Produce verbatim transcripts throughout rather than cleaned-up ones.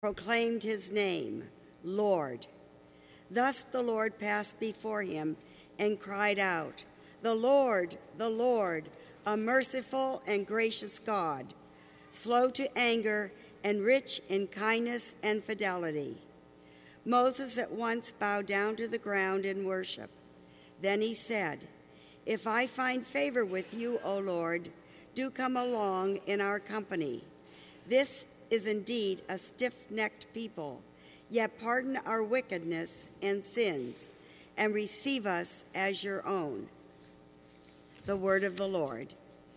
proclaimed his name, Lord. Thus the Lord passed before him and cried out, The Lord, the Lord, a merciful and gracious God, slow to anger and rich in kindness and fidelity. Moses at once bowed down to the ground in worship. Then he said, If I find favor with you, O Lord, do come along in our company. This is indeed a stiff-necked people, yet pardon our wickedness and sins, and receive us as your own. The word of the Lord.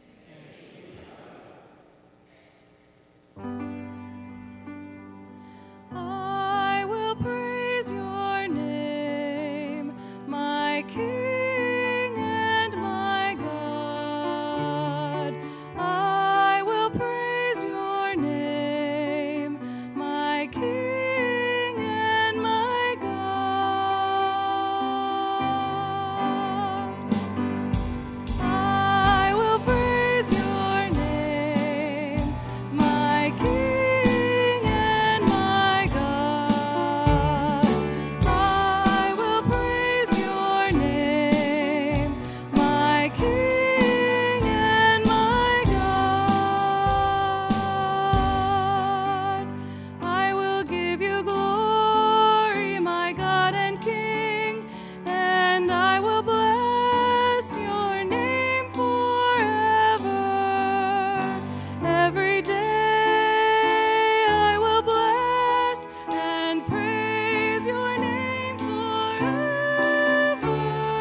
I will praise your name, my King and my God. I will praise your name, my King and my God. I will praise your name, my King and my God. I will praise your name, my King and my God. I will give you glory, my God and King, and I will bless your name forever. Every day I will bless and praise your name forever.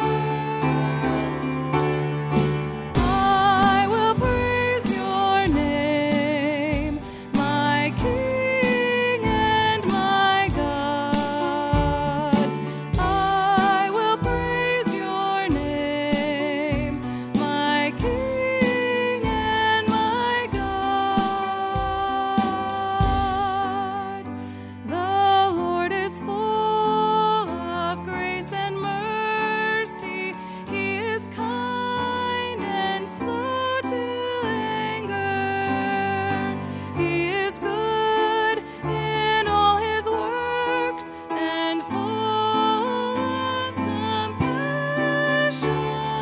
I will praise your name, my King and my God. I will praise your name, my King and my God. The Lord is full of grace and mercy. He is kind and slow to anger. He is good in all his works and full of compassion.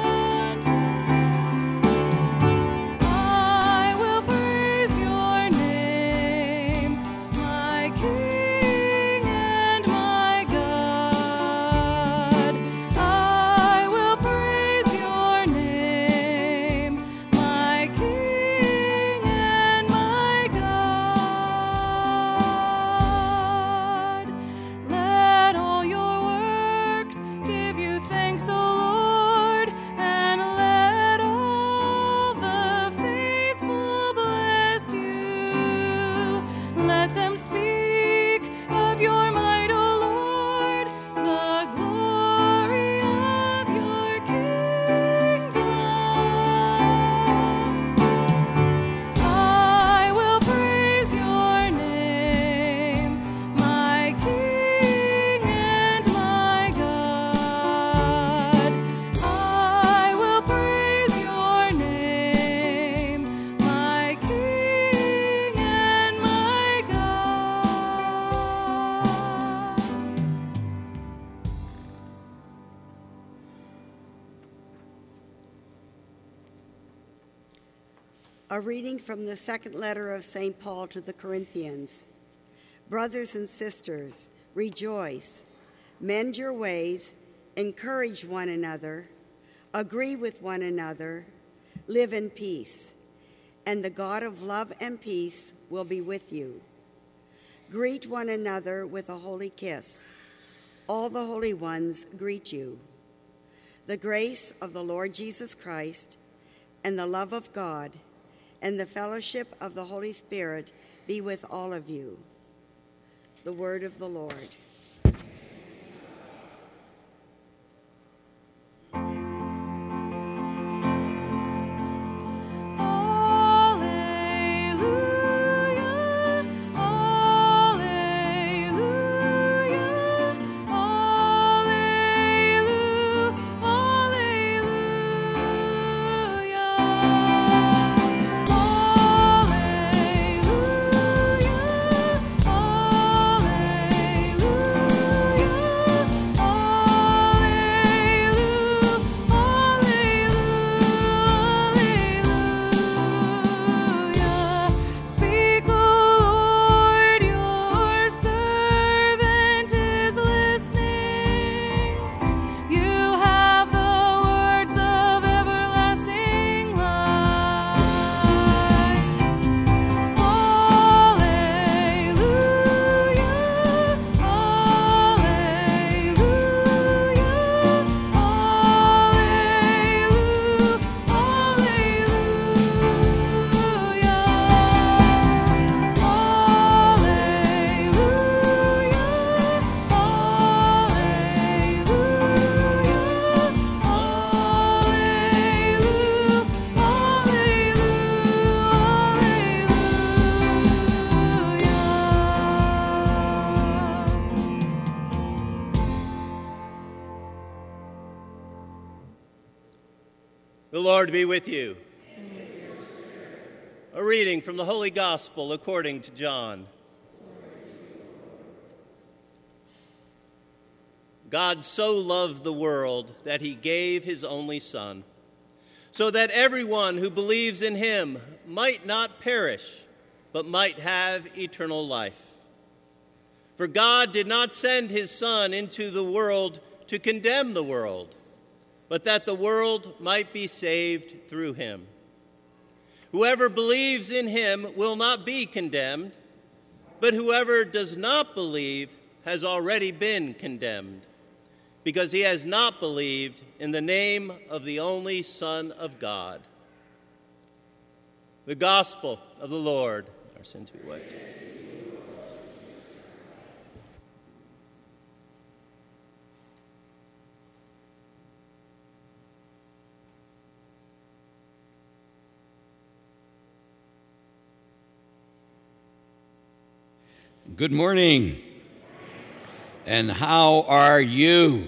I will praise your name, my King and my God. I will praise your name, my King and my God. Let all your works give you thanks, O Lord, and let all the faithful bless you. Let them speak of your might, O Lord, the glory of your kingdom. I will praise your name, my King and my God. I will praise your name, my King and my God. A reading from the second letter of Saint Paul to the Corinthians. Brothers and sisters, rejoice, mend your ways, encourage one another, agree with one another, live in peace, and the God of love and peace will be with you. Greet one another with a holy kiss. All the holy ones greet you. The grace of the Lord Jesus Christ and the love of God and the fellowship of the Holy Spirit be with all of you. The word of the Lord. Alleluia, alleluia, alleluia, alleluia. The Lord be with you. A reading from the Holy Gospel according to John. God so loved the world that he gave his only Son, so that everyone who believes in him might not perish, but might have eternal life. For God did not send his Son into the world to condemn the world, but that the world might be saved through him. Whoever believes in him will not be condemned, but whoever does not believe has already been condemned, because he has not believed in the name of the only Son of God. The Gospel of the Lord. Our sins be wiped. Good morning. And how are you?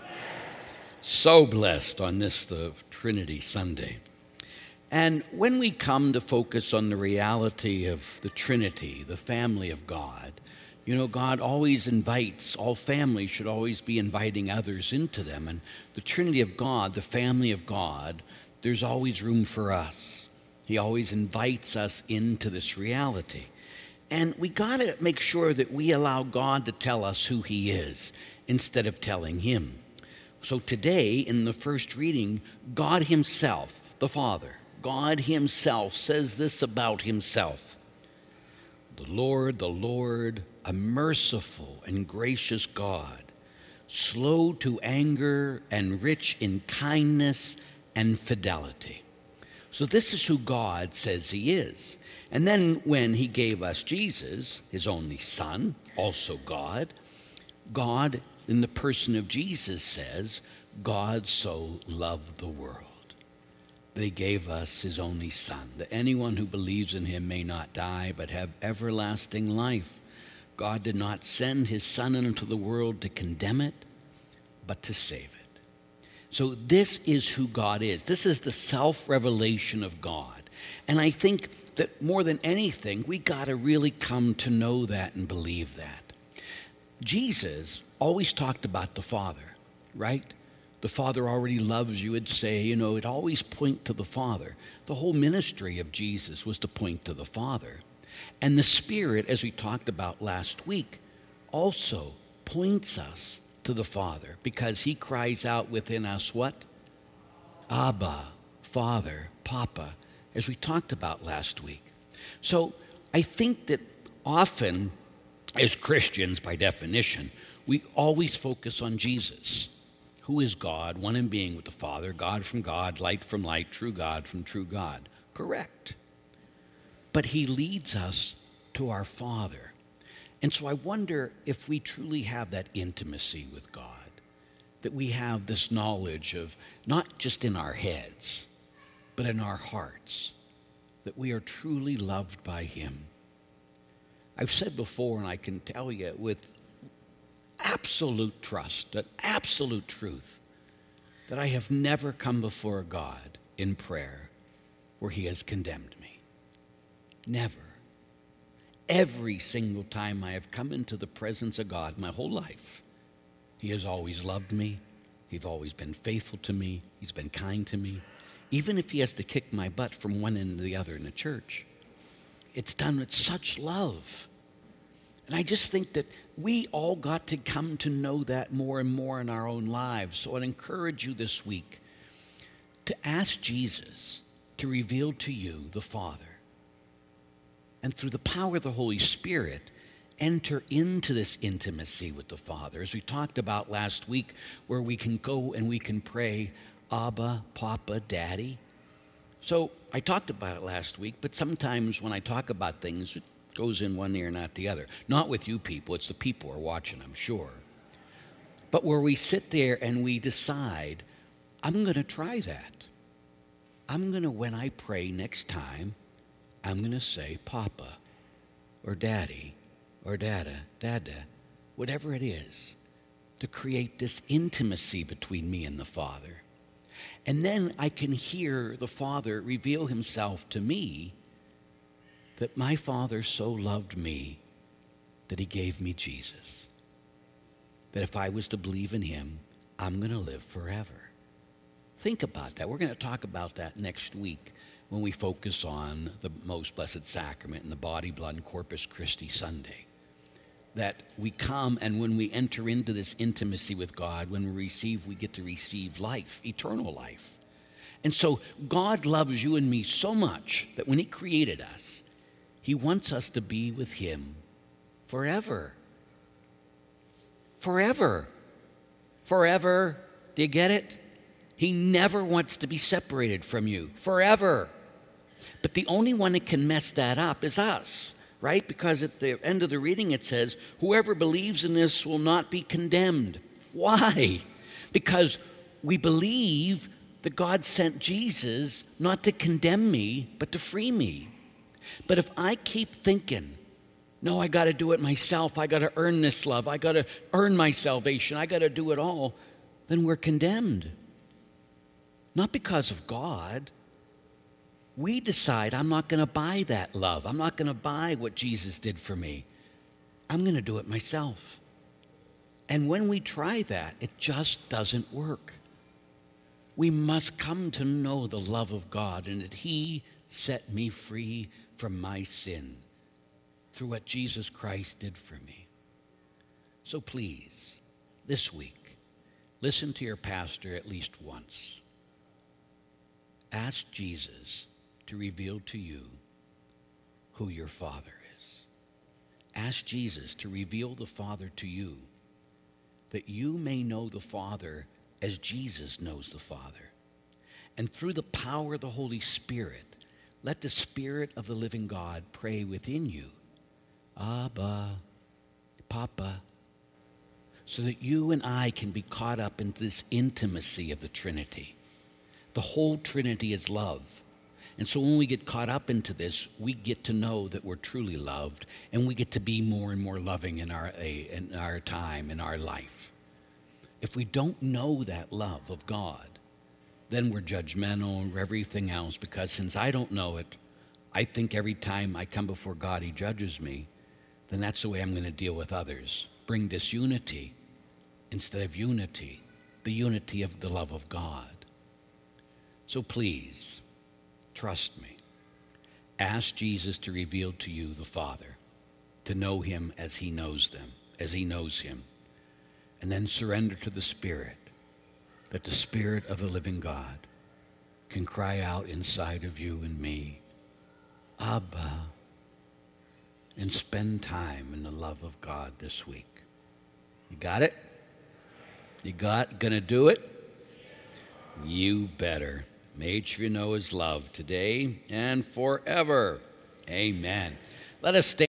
So blessed on this the Trinity Sunday. And when we come to focus on the reality of the Trinity, the family of God, you know, God always invites, all families should always be inviting others into them. And the Trinity of God, the family of God, there's always room for us. He always invites us into this reality. And we got to make sure that we allow God to tell us who he is instead of telling him. So today, in the first reading, God himself, the Father, God himself says this about himself. The Lord, the Lord, a merciful and gracious God, slow to anger and rich in kindness and fidelity. So this is who God says he is. And then when he gave us Jesus, his only Son, also God, God in the person of Jesus says, God so loved the world that he gave us his only Son, that anyone who believes in him may not die but have everlasting life. God did not send his Son into the world to condemn it, but to save it. So this is who God is. This is the self-revelation of God. And I think that more than anything, we got to really come to know that and believe that. Jesus always talked about the Father, right? The Father already loves you. It'd say, you know, it always point to the Father. The whole ministry of Jesus was to point to the Father. And the Spirit, as we talked about last week, also points us to the Father because he cries out within us what? Abba, Father, Papa, as we talked about last week. So I think that often, as Christians, by definition, we always focus on Jesus, who is God, one in being with the Father, God from God, light from light, true God from true God. Correct. But he leads us to our Father. And so I wonder if we truly have that intimacy with God, that we have this knowledge of, not just in our heads, but in our hearts, that we are truly loved by him. I've said before, and I can tell you with absolute trust, an absolute truth, that I have never come before God in prayer where he has condemned me. Never. Every single time I have come into the presence of God my whole life, he has always loved me. He's always been faithful to me. He's been kind to me. Even if he has to kick my butt from one end to the other in the church, it's done with such love. And I just think that we all got to come to know that more and more in our own lives. So I'd encourage you this week to ask Jesus to reveal to you the Father. And through the power of the Holy Spirit, enter into this intimacy with the Father. As we talked about last week, where we can go and we can pray, Abba, Papa, Daddy. So I talked about it last week, but sometimes when I talk about things, it goes in one ear, not the other. Not with you people. It's the people who are watching, I'm sure. But where we sit there and we decide, I'm going to try that. I'm going to, when I pray next time, I'm going to say Papa or Daddy or Dada, Dada, whatever it is, to create this intimacy between me and the Father. And then I can hear the Father reveal himself to me, that my Father so loved me that he gave me Jesus. That if I was to believe in him, I'm going to live forever. Think about that. We're going to talk about that next week when we focus on the Most Blessed Sacrament and the Body, Blood, and Corpus Christi Sunday. That we come, and when we enter into this intimacy with God, when we receive, we get to receive life, eternal life. And so God loves you and me so much that when he created us, he wants us to be with him forever. Forever. Forever. Do you get it? He never wants to be separated from you. Forever. But the only one that can mess that up is us. Right? Because at the end of the reading it says, whoever believes in this will not be condemned. Why? Because we believe that God sent Jesus not to condemn me, but to free me. But if I keep thinking, no, I got to do it myself, I got to earn this love, I got to earn my salvation, I got to do it all, then we're condemned. Not because of God. We decide, I'm not going to buy that love. I'm not going to buy what Jesus did for me. I'm going to do it myself. And when we try that, it just doesn't work. We must come to know the love of God and that he set me free from my sin through what Jesus Christ did for me. So please, this week, listen to your pastor at least once. Ask Jesus to reveal to you who your Father is. Ask Jesus to reveal the Father to you, that you may know the Father as Jesus knows the Father. And through the power of the Holy Spirit, let the Spirit of the living God pray within you, Abba, Papa, so that you and I can be caught up into this intimacy of the Trinity. The whole Trinity is love. And so when we get caught up into this, we get to know that we're truly loved, and we get to be more and more loving in our, in our time, in our life. If we don't know that love of God, then we're judgmental and everything else, because since I don't know it, I think every time I come before God, he judges me, then that's the way I'm going to deal with others. Bring disunity instead of unity, the unity of the love of God. So please, trust me. Ask Jesus to reveal to you the Father, to know him as he knows them, as he knows him. And then surrender to the Spirit, that the Spirit of the living God can cry out inside of you and me, Abba, and spend time in the love of God this week. You got it? You got, gonna do it? You better. Make sure you know his love today and forever. Amen. Let us stay.